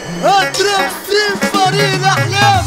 اضرب في فريق الاحلام.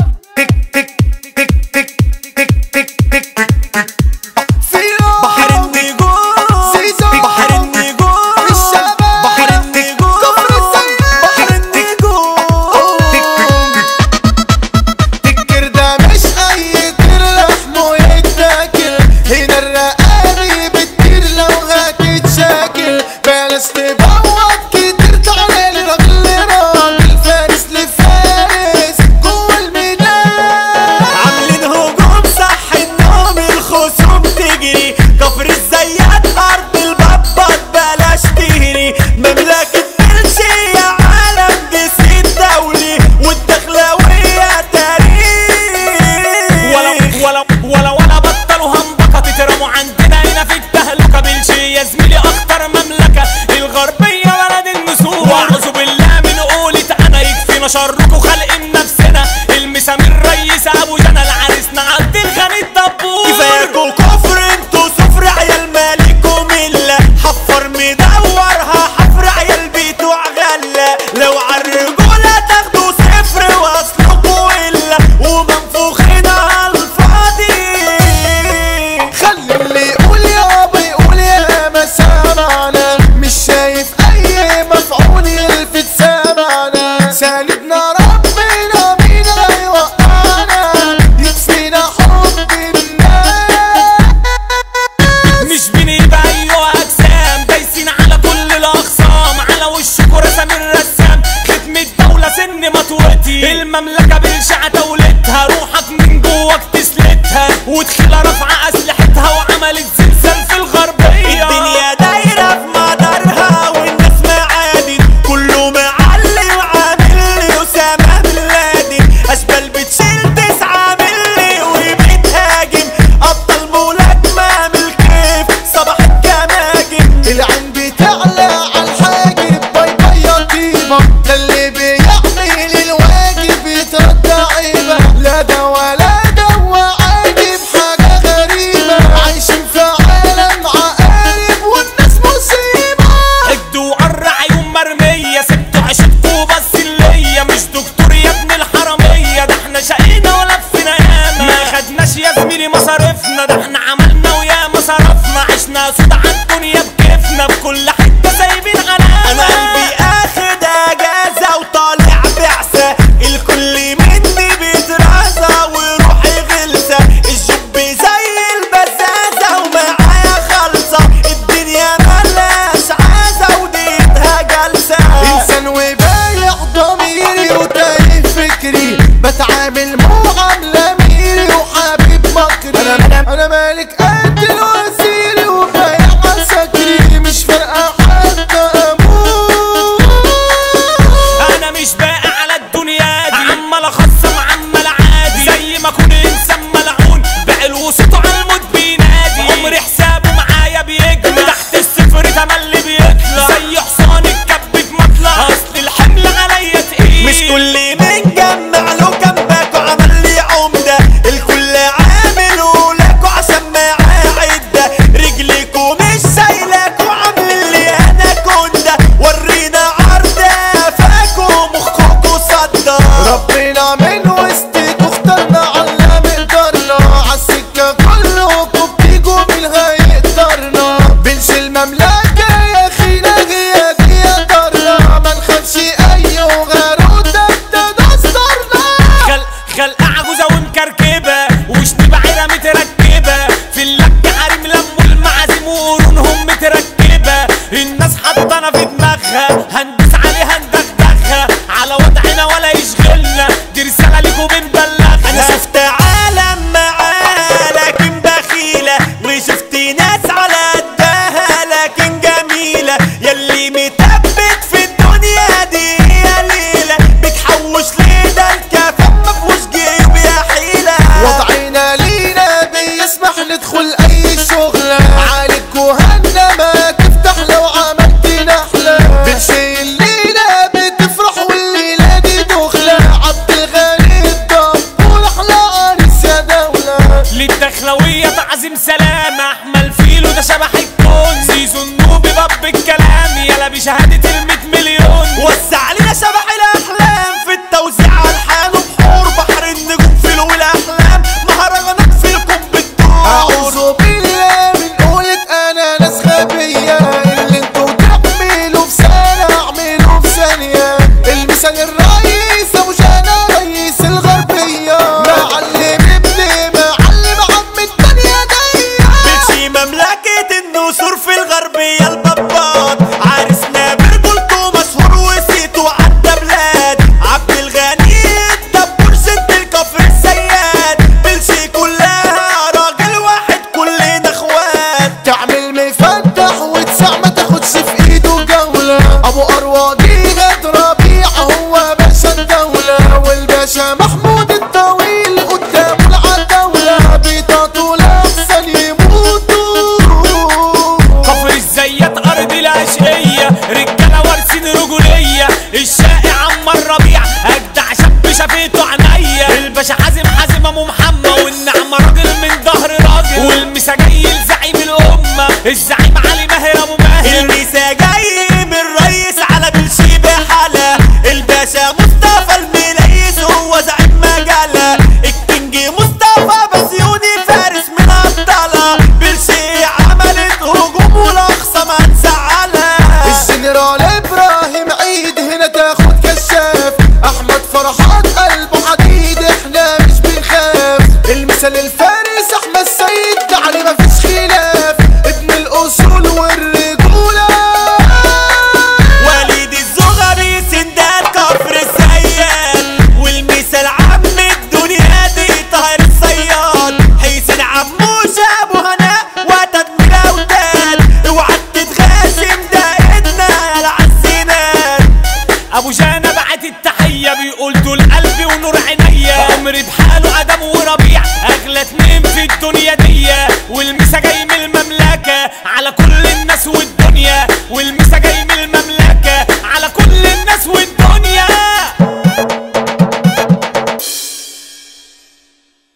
شركوا خلق نفسنا المسامير ريس ابو جنى العريسنا عبد الغني الدبور. كفاكوا كفر انتوا صفر عيال مالكوا مله، حفر مدورها حفر عيال بتوع غله. لو عالرجوله تاخدوا صفر واصلكوا الا ومنفوخين على الفاضي. خلي اللي يقول يابا يقول يا ما سمعنا، مش شايف اي مفعول يلفت سمعنا. سالبنا رب احمد ربيع هو باشا الدولة، والباشا محمود الطويل قدامه العتاولة، بيطاطوا لحسن يموتوا. كفر الزيات ارض الاشقية، رجالة وارثين رجولية، الشاقي عمار ربيع اجدع شاب شافته عينيا، الباشا حازم ابو محمد، والنعمة راجل من ظهر راجل، والمسا جاي لزعيم الامة الزعيم علي ماهر ابو ماهر، المسا جاي من الريس على بالشيب حلا، الباشا مصطفى المليس هو زعيم مجلة، الكينج مصطفى بسيوني فارس من ابطالة، بالشي عملت هجوم والاقصى ما تزعلها. الجنرال ابراهيم عيد هنا تاخد كشاف، احمد فرحات قلبه حديد احنا مش بنخاف، المثال الفارس احمد سيد ده عليه مفيش خلاف، ابن الاصول والرجوله. وليد الزغبي سندات كفر الزيات، والمثال عم الدنيا دي طاهر الصياد، حسين عموش ابو هناء وتدمير اوداد، اوعى تتغاشم ده ايدنا يا العزينات. ابو جانا بعت التحية بيقول دول قلبي ونور عينيا، عمري بحاله ادم وربيع اغلى اتنين في الدنيا دي، والمسا جاي من المملكة على كل الناس والدنيا، والمسا